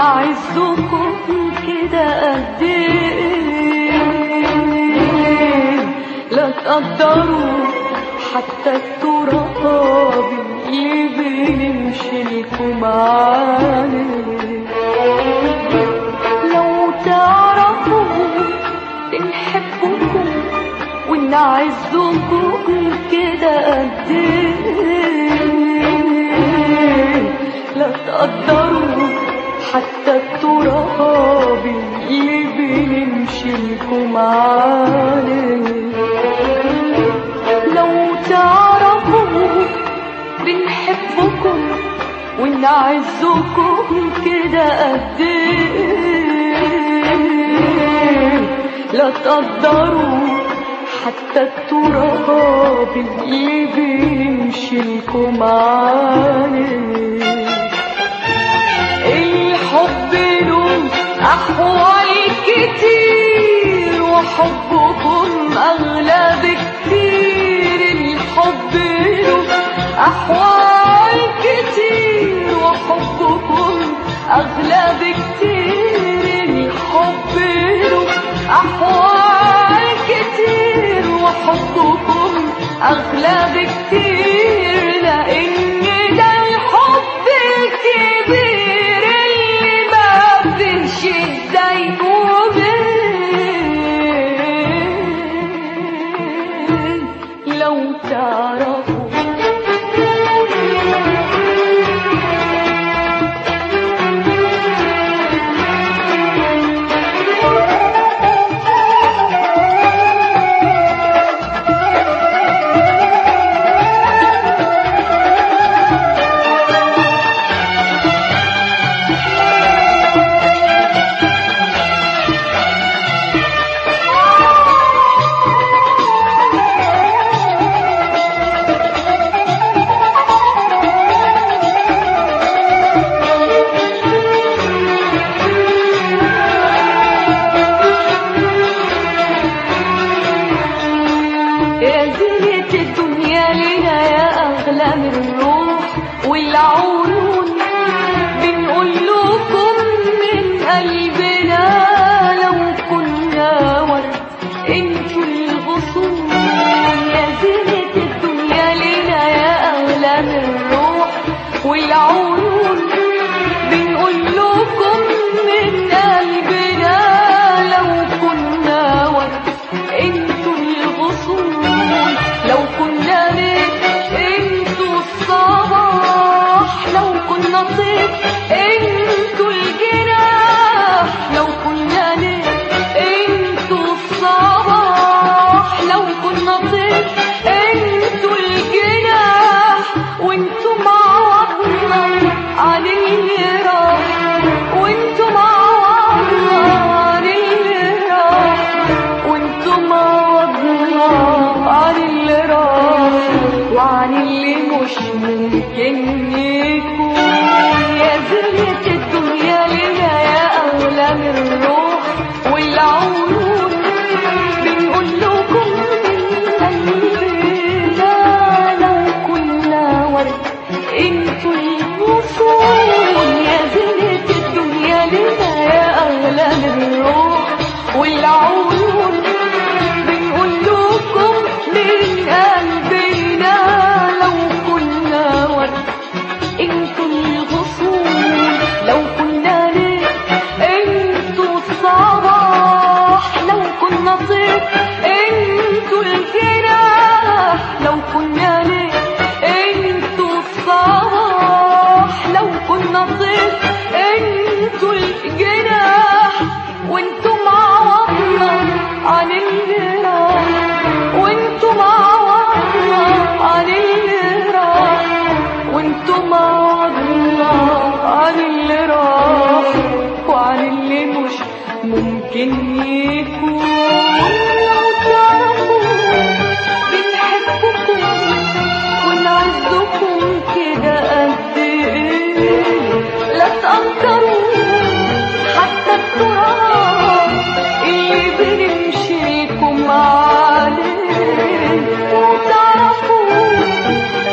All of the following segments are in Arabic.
ونعزكم كده قد ايه، لا تقدروا حتى التراب اللي بنمشيلكم عليه. لو تعرفوا بنحبكم ونعزكم كده قد ايه، لا تقدروا حتى التراب اللي بنمشيلكم عليه. لو تعرفوا بنحبكم ونعزكم كده قد ايه، لا تقدروا حتى التراب اللي بنمشيلكم عليه. الحب له أحوال كتير وحبكم أغلى بكتير. الحب له أحوال كتير وحبكم أغلى بكتير. الحب له أحوال كتير وحبكم أغلى بكتير، لأن ده الحب الكبير اللي ما فيش ازاي وبين. لو تعرفوا يا زينة الدنيا لنا يا أغلى من الروح والعيون، بنقول لكم من قلبنا لو كنا ورد انتوا الغصون. يا زينة الدنيا لنا يا أغلى من الروح والعيون، بنقول لكم من قلبنا لو كنا ورد انتوا الغصون. لو كنا ليل انتوا الصباح، لو كنا طير انتوا الجناح. لو كنا ليل انتوا الصباح، لو كنا طير انتوا الجناح. وانتوا معوضنا عن اللي راح، وانتوا معوضنا عن اللي راح، وانتوا معوضنا عن اللي راح وعن اللي مش ممكن يكون. يا زينة الدنيا لنا يا أغلى من الروح والعيون، بنقول لكم من قلبنا لو كنا ورد انتوا الغصون. يا زينة الدنيا لنا يا أغلى من الروح والعيون، بنقول لكم من قلبنا لو كنا ورد انتوا الغصون. لو كنا ليل انتوا الصباح، لو كنا طير انتوا الجناح. لو كنا ليل انتوا الصباح، لو كنا طير انتوا الجناح. وانتوا معوضنا عن اللي راح، وانتوا معوضنا عن اللي راح، وانتوا معوضنا عن اللي راح وعن اللي مش ممكن يكون. لو تعرفوا بنحبكم ونعزكم كده قد ايه، لا تقدروا حتى التراب اللي بنمشيلكم عليه. وتعرفوا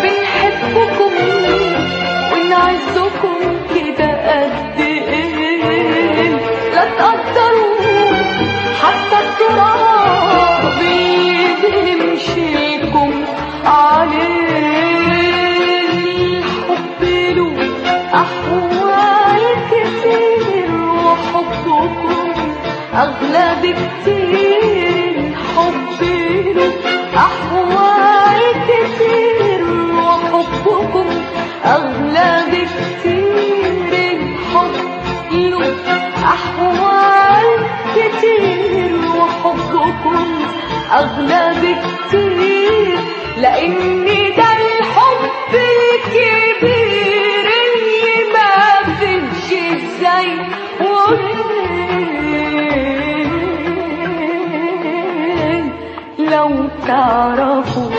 بنحبكم ونعزكم كده قد ايه، أغلى بكتير الحب له أحوال كتير، وحبكم أغلى بكتير الحب له أحوال كتير، وحبكم أغلى بكتير، لأن ده الحب الكبير اللي ما فيش ازاي لو تعرفوا.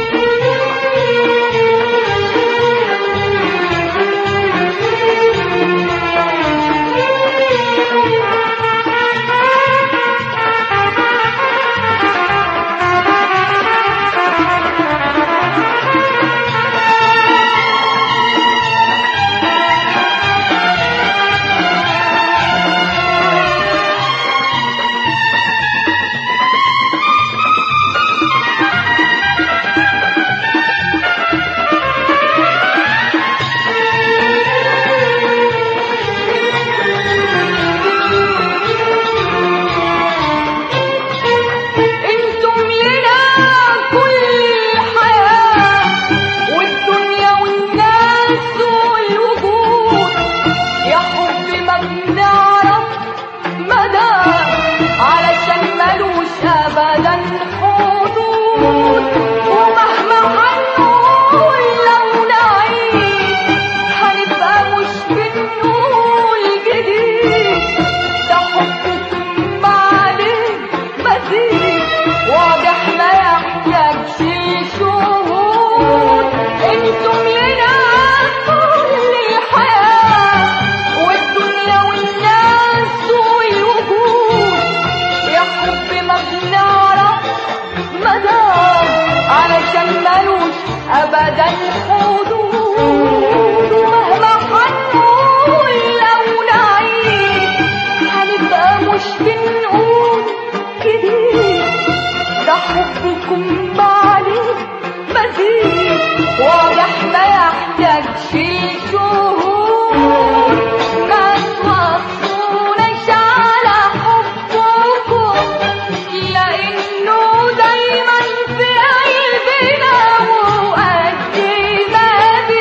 أبدا حدود، ومهما حنقول لو نعيش هنبقى مش بنقول جديد، ده حبكم بعدين مزيد واضح ما يحتاجش شهور، ما توصوناش على حبكم لأنه دايما في قلبنا، وقد ما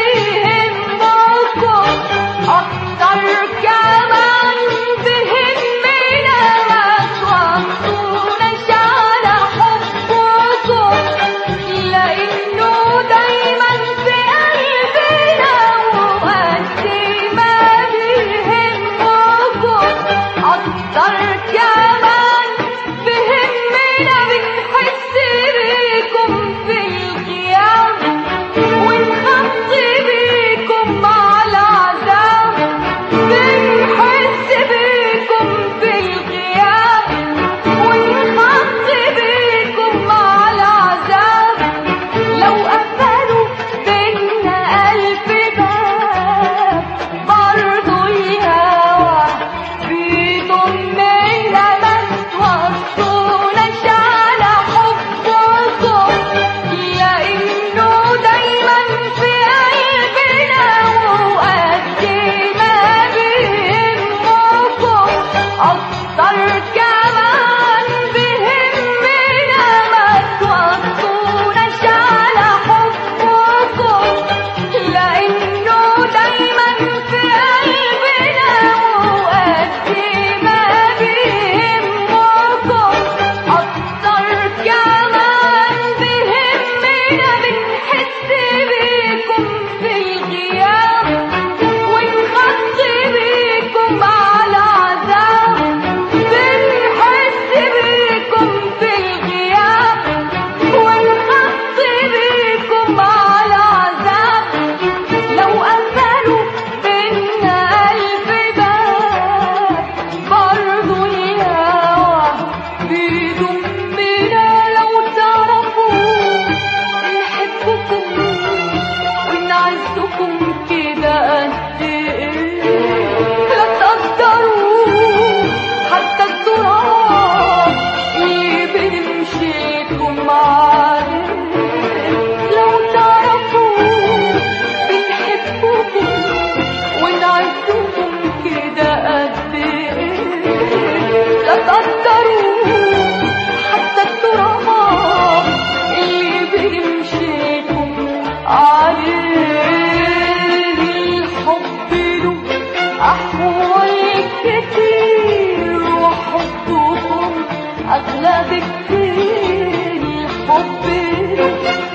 بيهمكم أكتر كمان بيهمنا، ما توصوناش على حبكم لأنه دايما في قلبنا، وقد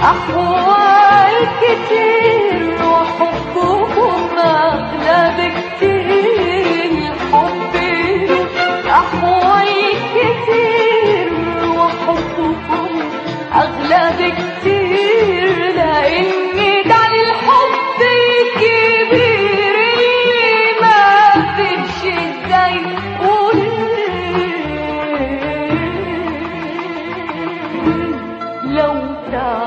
أحوال كتير وحبكم أغلى بكتير. الحب له أحوال كتير وحبكم أغلى بكتير، لأن ده الحب الكبير اللي ما فيش ازاي لو تعرف